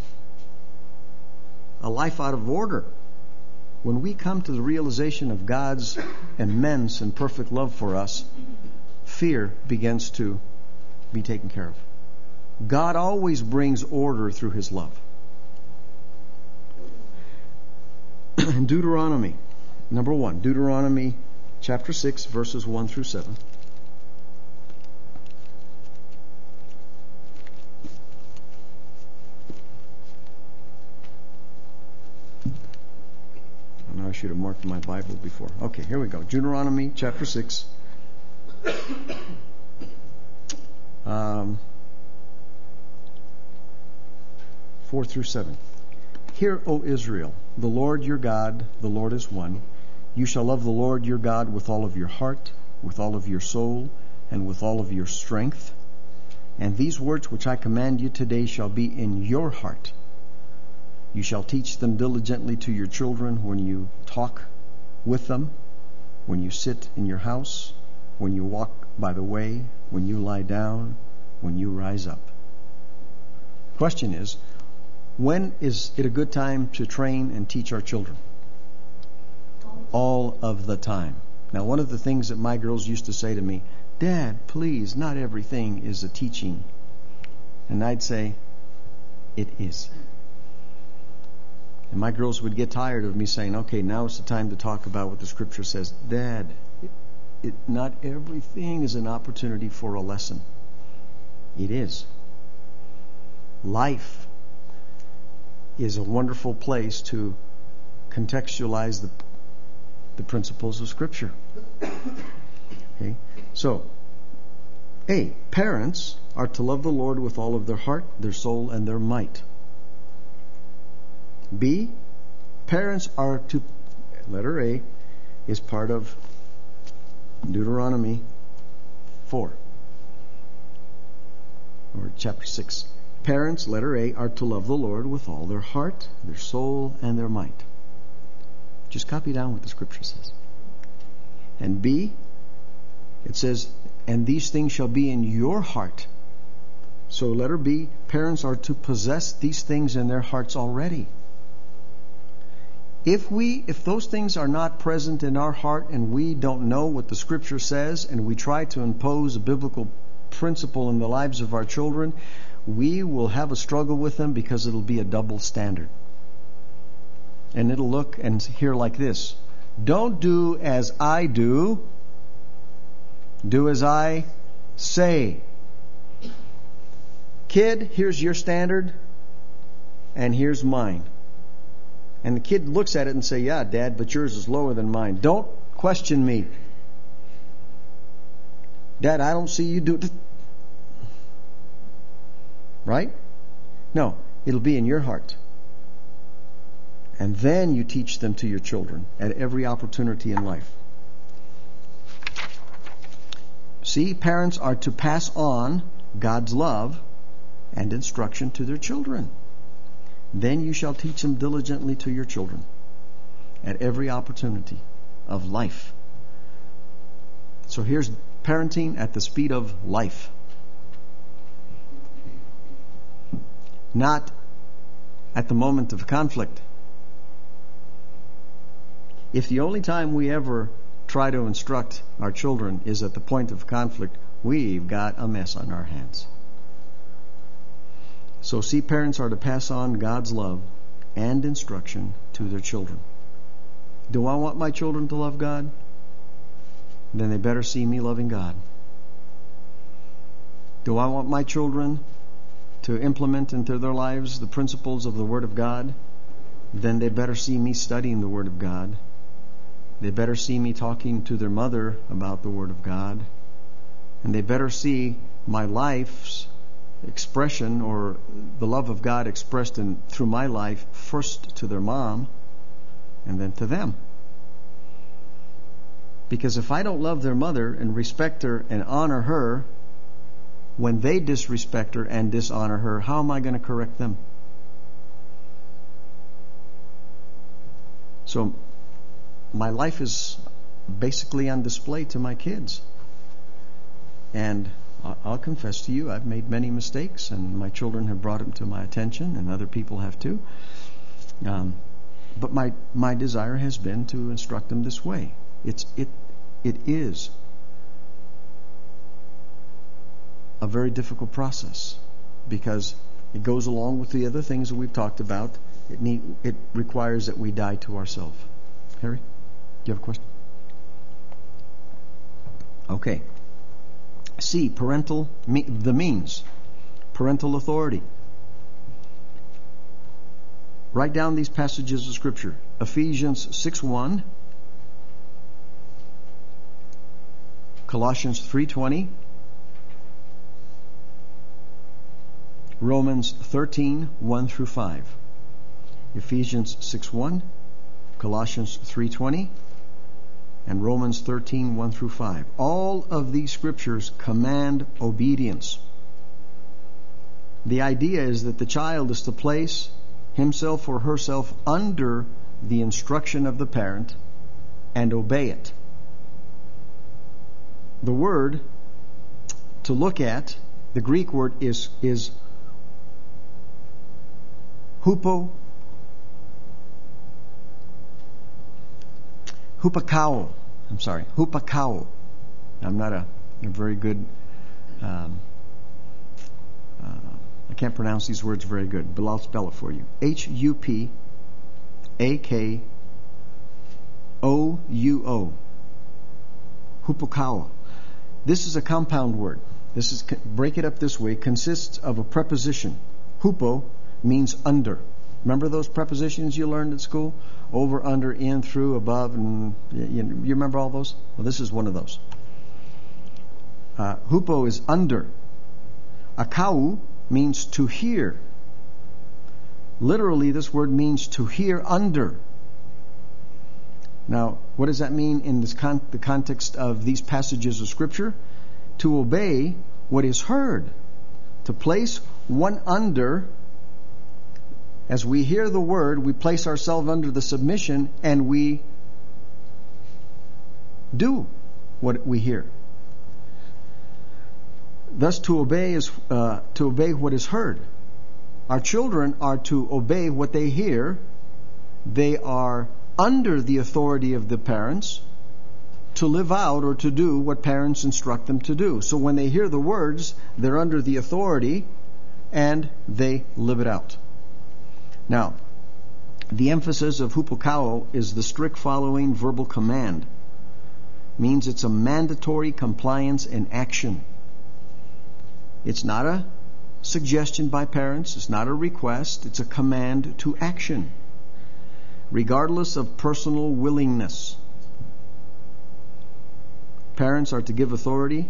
a life out of order. When we come to the realization of God's immense and perfect love for us, fear begins to be taken care of. God always brings order through His love. In Deuteronomy, number 1, Deuteronomy chapter 6, verses 1 through 7. I know I should have marked my Bible before. Okay, here we go. Deuteronomy chapter 6. 4 through 7. Hear, O Israel, the Lord your God, the Lord is one. You shall love the Lord your God with all of your heart, with all of your soul, and with all of your strength. And these words which I command you today shall be in your heart. You shall teach them diligently to your children when you talk with them, when you sit in your house, when you walk by the way, when you lie down, when you rise up. Question is, when is it a good time to train and teach our children? All of the time. Now, one of the things that my girls used to say to me, Dad, please, not everything is a teaching. And I'd say, it is. And my girls would get tired of me saying, okay, now it's the time to talk about what the Scripture says. Dad, not everything is an opportunity for a lesson. It is. Life is a wonderful place to contextualize the principles of Scripture. Okay? So, A, parents are to love the Lord with all of their heart, their soul, and their might. B, parents are to, letter A, is part of Deuteronomy 4, or chapter 6. Parents, letter A, are to love the Lord with all their heart, their soul, and their might. Just copy down what the Scripture says. And B, it says, and these things shall be in your heart. So letter B, parents are to possess these things in their hearts already. If those things are not present in our heart and we don't know what the Scripture says and we try to impose a biblical principle in the lives of our children, we will have a struggle with them because it'll be a double standard. And it'll look and hear like this. Don't do as I do. Do as I say. Kid, here's your standard and here's mine. And the kid looks at it and say, yeah, Dad, but yours is lower than mine. Don't question me. Dad, I don't see you do it. Right? No, it'll be in your heart. And then you teach them to your children at every opportunity in life. See, parents are to pass on God's love and instruction to their children. Then you shall teach them diligently to your children at every opportunity of life. So here's parenting at the speed of life. Not at the moment of conflict. If the only time we ever try to instruct our children is at the point of conflict, we've got a mess on our hands. So see, parents are to pass on God's love and instruction to their children. Do I want my children to love God? Then they better see me loving God. Do I want my children to implement into their lives the principles of the Word of God? Then they better see me studying the Word of God. They better see me talking to their mother about the Word of God. And they better see my life's expression, or the love of God expressed through my life, first to their mom and then to them. Because if I don't love their mother and respect her and honor her, when they disrespect her and dishonor her, how am I going to correct them? So my life is basically on display to my kids. And I'll confess to you, I've made many mistakes, and my children have brought them to my attention, and other people have too. But my desire has been to instruct them this way. It is a very difficult process because it goes along with the other things that we've talked about. It requires that we die to ourselves. Harry, do you have a question? Okay. C, the means. Parental authority. Write down these passages of Scripture. Ephesians 6:1, Colossians 3:20, Romans 13:1 through 5. Ephesians 6:1, Colossians 3:20, and Romans 13:1 through 5. All of these scriptures command obedience. The idea is that the child is to place himself or herself under the instruction of the parent and obey it. The word to look at, the Greek word is hupakao. Hupakao. I'm not a very good, I can't pronounce these words very good, but I'll spell it for you. Hupakao. Hupakao. This is a compound word. Break it up this way, consists of a preposition. Hupo means under. Remember those prepositions you learned at school? Over, under, in, through, above, and you remember all those? Well, this is one of those. Hupo is under. Akau means to hear. Literally, this word means to hear under. Now, what does that mean in the context of these passages of Scripture? To obey what is heard. To place one under. As we hear the word, we place ourselves under the submission and we do what we hear. Thus, to obey is to obey what is heard. Our children are to obey what they hear. They are under the authority of the parents to live out or to do what parents instruct them to do. So when they hear the words, they're under the authority and they live it out. Now, the emphasis of hupakao is the strict following verbal command. Means it's a mandatory compliance in action. It's not a suggestion by parents. It's not a request. It's a command to action, regardless of personal willingness. Parents are given authority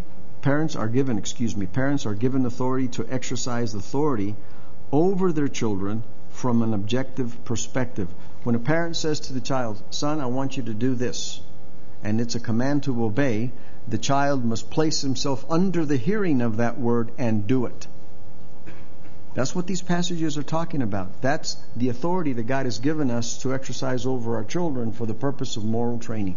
to exercise authority over their children from an objective perspective. When a parent says to the child, "Son, I want you to do this," and it's a command to obey, the child must place himself under the hearing of that word and do it. That's what these passages are talking about. That's the authority that God has given us to exercise over our children for the purpose of moral training.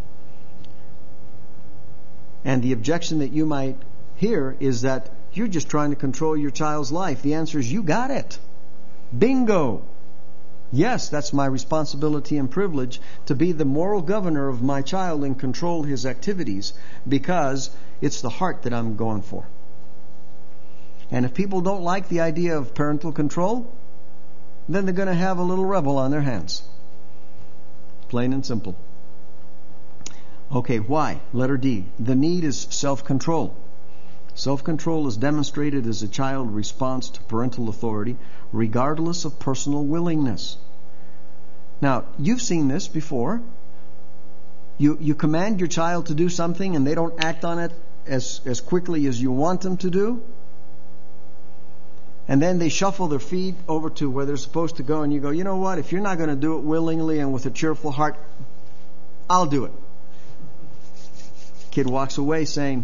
And the objection that you might hear is that you're just trying to control your child's life. The answer is, you got it. Bingo! Yes, that's my responsibility and privilege to be the moral governor of my child and control his activities, because it's the heart that I'm going for. And if people don't like the idea of parental control, then they're going to have a little rebel on their hands. Plain and simple. Okay, why? Letter D. The need is self-control. Self-control is demonstrated as a child responds to parental authority, regardless of personal willingness. Now, you've seen this before. You command your child to do something and they don't act on it as quickly as you want them to do. And then they shuffle their feet over to where they're supposed to go, and you go, "You know what? If you're not going to do it willingly and with a cheerful heart, I'll do it." Kid walks away saying,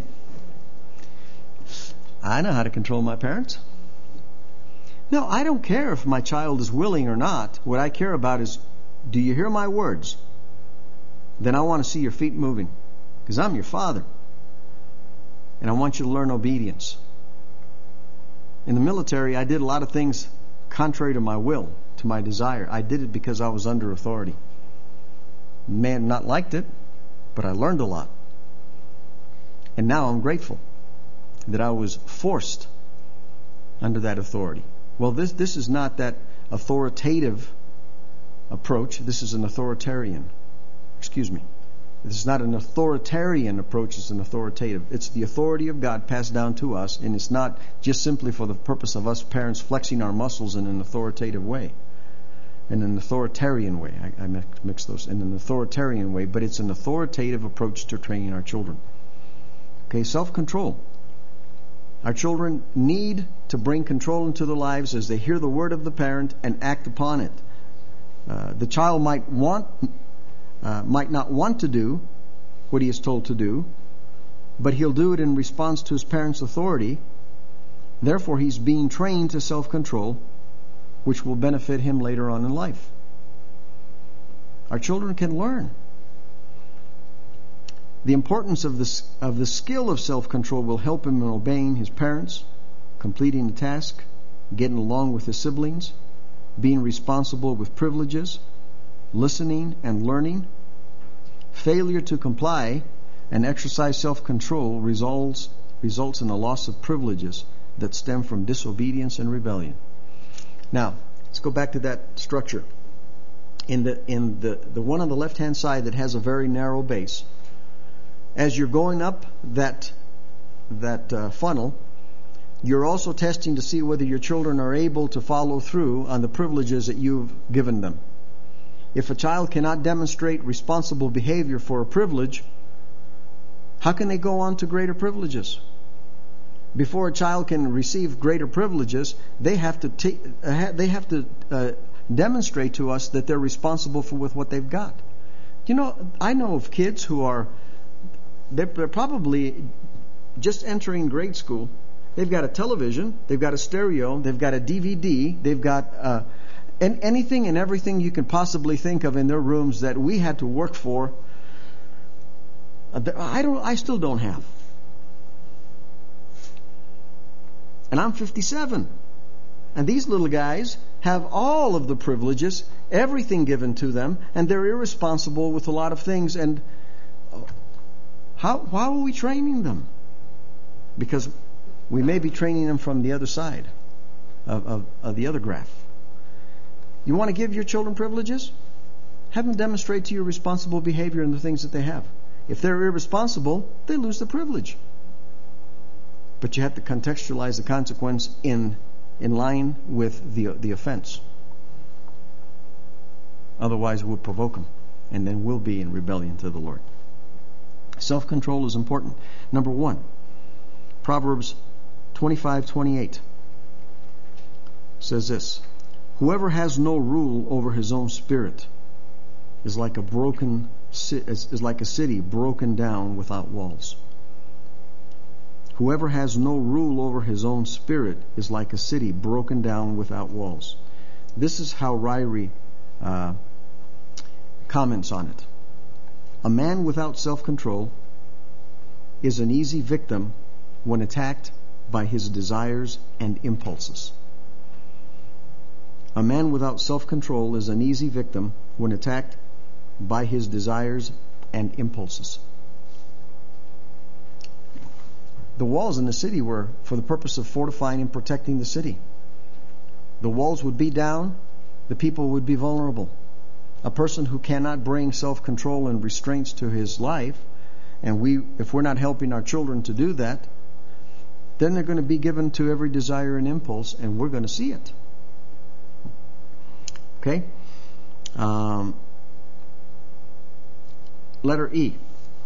"I know how to control my parents." No, I don't care if my child is willing or not. What I care about is, do you hear my words? Then I want to see your feet moving, because I'm your father. And I want you to learn obedience. In the military, I did a lot of things contrary to my will, to my desire. I did it because I was under authority. May have not liked it, but I learned a lot. And now I'm grateful that I was forced under that authority. Well, this is not that authoritative approach. This is an authoritarian. This is not an authoritarian approach, it's an authoritative. It's the authority of God passed down to us, and it's not just simply for the purpose of us parents flexing our muscles in an authoritative way. In an authoritarian way. I mix those. In an authoritarian way, but it's an authoritative approach to training our children. Okay, self-control. Our children need to bring control into their lives as they hear the word of the parent and act upon it. The child might not want to do what he is told to do, but he'll do it in response to his parents' authority. Therefore, he's being trained to self-control which will benefit him later on in life. Our children can learn. The importance of the skill of self-control will help him in obeying his parents, completing the task, getting along with his siblings, being responsible with privileges, listening and learning. Failure to comply and exercise self-control results in a loss of privileges that stem from disobedience and rebellion. Now, let's go back to that structure. In the one on the left-hand side that has a very narrow base, as you're going up that funnel, you're also testing to see whether your children are able to follow through on the privileges that you've given them. If a child cannot demonstrate responsible behavior for a privilege, how can they go on to greater privileges? Before a child can receive greater privileges, they have to demonstrate to us that they're responsible with what they've got. You know, I know of kids who they're probably just entering grade school. They've got a television, they've got a stereo, they've got a DVD, they've got anything and everything you can possibly think of in their rooms that we had to work for. I still don't have. And I'm 57. And these little guys have all of the privileges, everything given to them, and they're irresponsible with a lot of things. And how are we training them? Because we may be training them from the other side of the other graph. You want to give your children privileges? Have them demonstrate to you responsible behavior in the things that they have. If they're irresponsible, they lose the privilege. But you have to contextualize the consequence in line with the offense. Otherwise, we'll provoke them, and then we'll be in rebellion to the Lord. Self-control is important. Number 1, Proverbs 25:28 says this: whoever has no rule over his own spirit is like a city broken down without walls. Whoever has no rule over his own spirit is like a city broken down without walls. This is how Ryrie comments on it. A man without self-control is an easy victim when attacked by his desires and impulses. A man without self-control is an easy victim when attacked by his desires and impulses. The walls in the city were for the purpose of fortifying and protecting the city. The walls would be down, the people would be vulnerable. A person who cannot bring self-control and restraints to his life, and if we're not helping our children to do that, then they're going to be given to every desire and impulse, and we're going to see it. Okay? Letter E.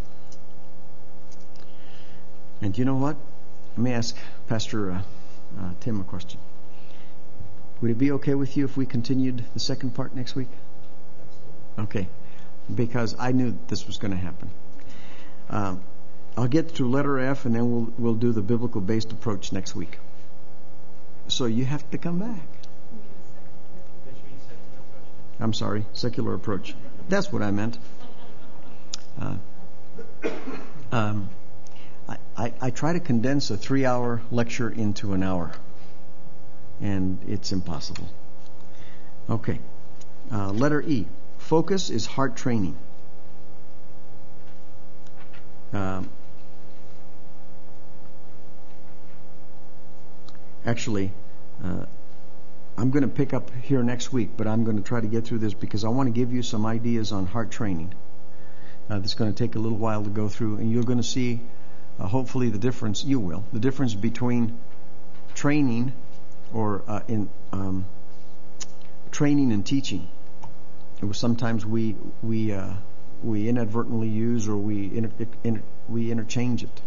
And you know what? Let me ask Pastor Tim a question. Would it be okay with you if we continued the second part next week? Okay. Because I knew this was going to happen. I'll get through letter F, and then we'll do the biblical-based approach next week. So you have to come back. I'm sorry, secular approach. That's what I meant. I try to condense a 3-hour lecture into an hour, and it's impossible. Okay. Letter E. Focus is heart training. Actually, I'm going to pick up here next week, but I'm going to try to get through this because I want to give you some ideas on heart training. That's going to take a little while to go through, and you're going to see, hopefully, the difference between training or training and teaching. It was sometimes we inadvertently use or we interchange it.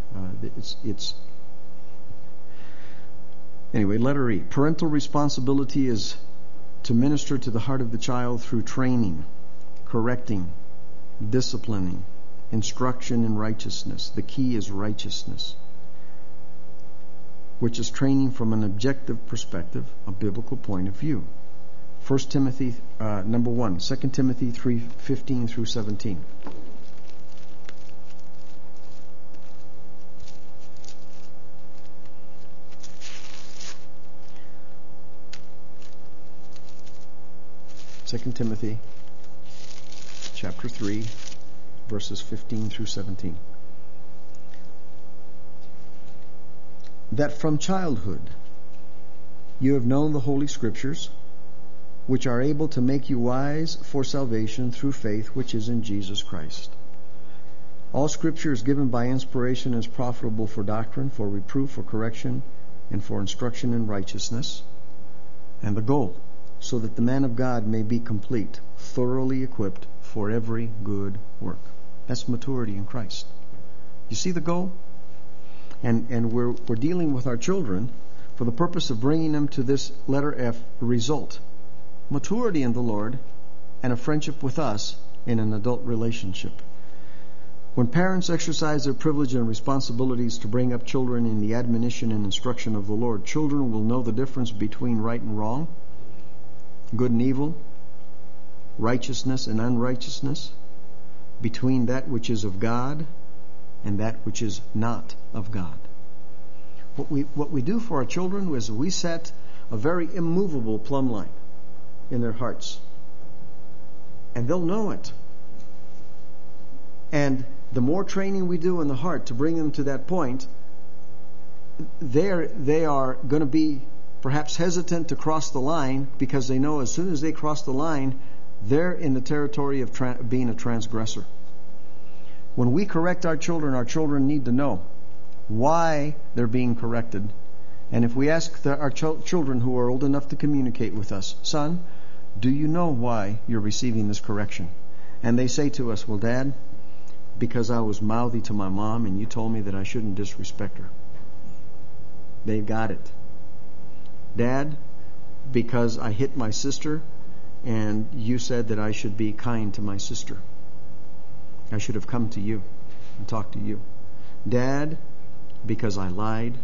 Anyway, letter E. Parental responsibility is to minister to the heart of the child through training, correcting, disciplining, instruction in righteousness. The key is righteousness, which is training from an objective perspective, a biblical point of view. Timothy, number 1, 2 Timothy 3:15 through 17. Second Timothy chapter 3, verses 15 through 17. That from childhood you have known the Holy Scriptures, which are able to make you wise for salvation through faith which is in Jesus Christ. All Scripture is given by inspiration and is profitable for doctrine, for reproof, for correction, and for instruction in righteousness. And the goal, so that the man of God may be complete, thoroughly equipped for every good work. That's maturity in Christ. You see the goal? And we're dealing with our children for the purpose of bringing them to this letter F result. Maturity in the Lord and a friendship with us in an adult relationship. When parents exercise their privilege and responsibilities to bring up children in the admonition and instruction of the Lord, children will know the difference between right and wrong, good and evil, righteousness and unrighteousness, between that which is of God and that which is not of God. What we do for our children is we set a very immovable plumb line in their hearts. And they'll know it. And the more training we do in the heart to bring them to that point, they are going to be perhaps hesitant to cross the line, because they know as soon as they cross the line, they're in the territory of being a transgressor. When we correct our children need to know why they're being corrected. And if we ask our children who are old enough to communicate with us, son, do you know why you're receiving this correction? And they say to us, well, Dad, because I was mouthy to my mom and you told me that I shouldn't disrespect her. They've got it. Dad, because I hit my sister and you said that I should be kind to my sister. I should have come to you and talked to you. Dad, because I lied.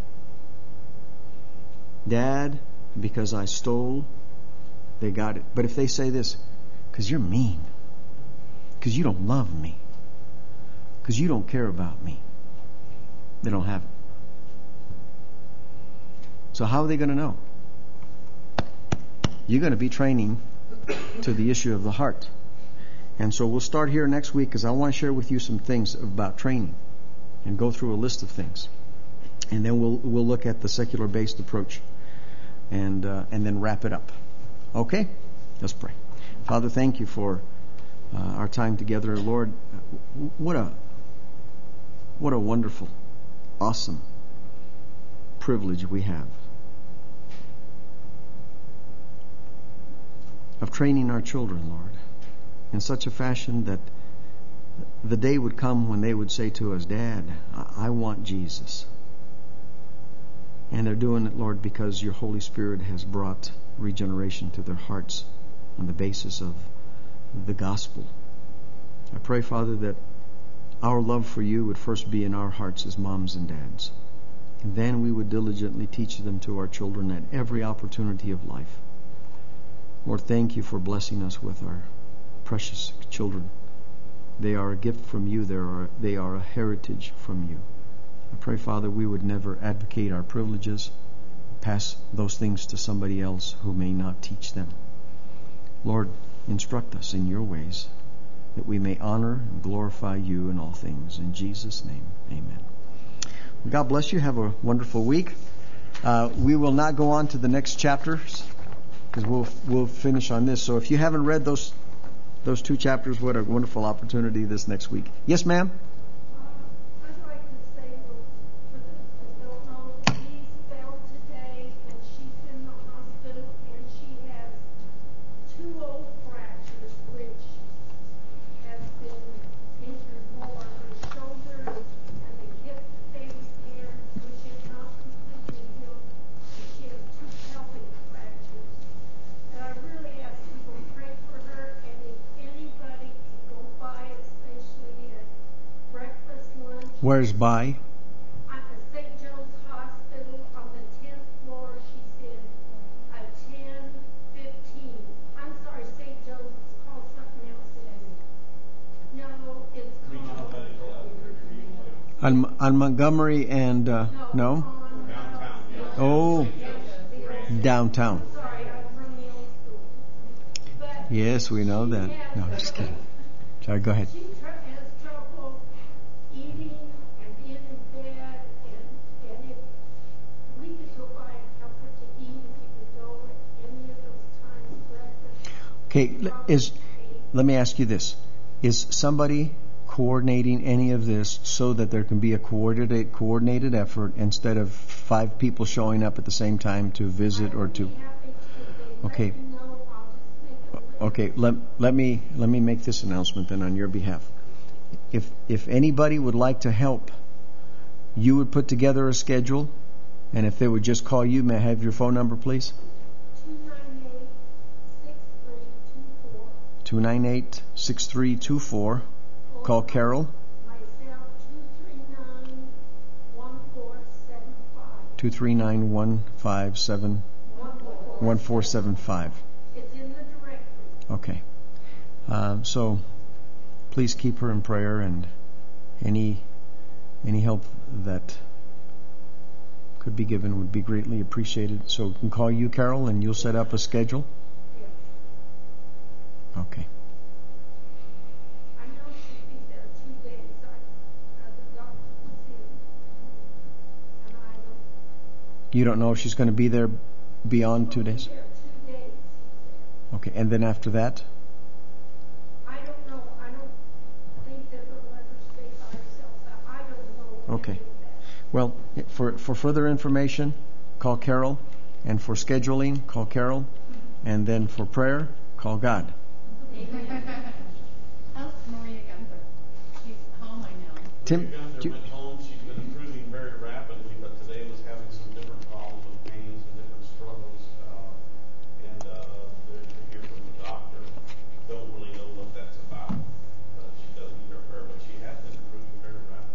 Dad, because I stole. They got it. But if they say this, because you're mean, because you don't love me, because you don't care about me, they don't have it. So how are they going to know? You're going to be training to the issue of the heart. And so we'll start here next week, because I want to share with you some things about training and go through a list of things. And then we'll look at the secular-based approach and then wrap it up. Okay? Let's pray. Father, thank you for our time together. Lord, what a wonderful, awesome privilege we have of training our children, Lord, in such a fashion that the day would come when they would say to us, Dad, I want Jesus. And they're doing it, Lord, because your Holy Spirit has brought regeneration to their hearts on the basis of the gospel. I pray, Father, that our love for you would first be in our hearts as moms and dads. And then we would diligently teach them to our children at every opportunity of life. Lord, thank you for blessing us with our precious children. They are a gift from you. They are a heritage from you. I pray, Father, we would never advocate our privileges, pass those things to somebody else who may not teach them. Lord, instruct us in your ways, that we may honor and glorify you in all things. In Jesus' name, amen. Well, God bless you. Have a wonderful week. We will not go on to the next chapters, because we'll finish on this. So if you haven't read those 2 chapters, what a wonderful opportunity this next week. Yes, ma'am? I'd like to say, for those that don't know, Denise fell today, and she's in the hospital, and she has 2 old fractures, which have been injured more on her shoulder and the hip that they was in, which is not completely healed. She has 2 pelvic fractures. And I really ask people to pray for her, and if anybody can go by, especially at breakfast, lunch, Where's by? at the St. Joe's Hospital on the 10th floor. She's in 1015. On Montgomery and no? Oh, downtown. Sorry, I'm from the old school. But Yes, we know that. No, I'm just kidding. Sorry, go ahead. she has trouble eating and being in bed, and if we could go by and help her to eat, if you could go at any of those times, breakfast. Okay, let me ask you this. Is somebody coordinating any of this so that there can be a coordinated effort instead of 5 people showing up at the same time to visit or to... Okay. Okay, let me make this announcement then on your behalf. If anybody would like to help, you would put together a schedule, and if they would just call you, may I have your phone number, please? 298-6324. Call Carol. Myself, 239-1475. 239-157. 1475. It's in the directory. Okay. So please keep her in prayer, and any help that could be given would be greatly appreciated. So we can call you, Carol, and you'll set up a schedule? Yes. Okay. I know she'll be there 2 days. The doctor was in, and I don't. You don't know if she's going to be there beyond 2 days? There 2 days, he said. Okay, and then after that? I don't know. I don't think they're going to let her stay by herself. I don't know. Okay. any of that. Well, for further information, call Carol, and for scheduling, call Carol, and then for prayer, call God. How's Maria Gunther? She's home, I know. Tim, Maria Gunther went home. She's been improving very rapidly, but today was having some different problems with pains and different struggles. And they're here from the doctor. Don't really know what that's about, but she does need her prayer. But she has been improving very rapidly.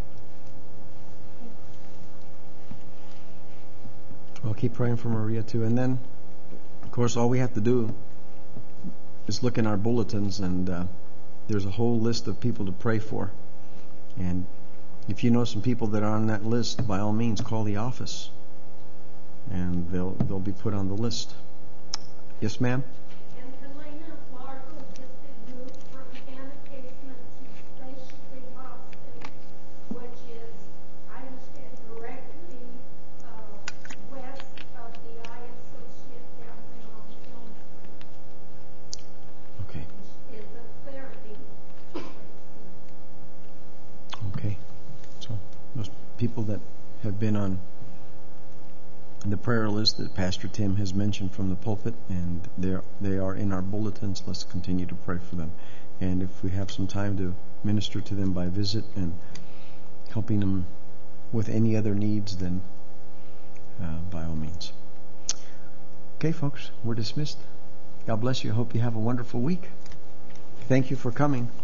Well, keep praying for Maria too. And then, of course, all we have to do is look in our bulletins, and there's a whole list of people to pray for. And if you know some people that are on that list, by all means, call the office, and they'll be put on the list. Yes, ma'am? And Helena Largo has been moved from Hannah Casement to Specialty Hospital, which is, I understand, directly west of the Eye Associate down there on Elm Street. Okay. It's a therapy place. Okay. So those people that have been on the prayer list that Pastor Tim has mentioned from the pulpit, and they are in our bulletins. Let's continue to pray for them. And if we have some time to minister to them by visit and helping them with any other needs, then by all means. Okay, folks, we're dismissed. God bless you. I hope you have a wonderful week. Thank you for coming.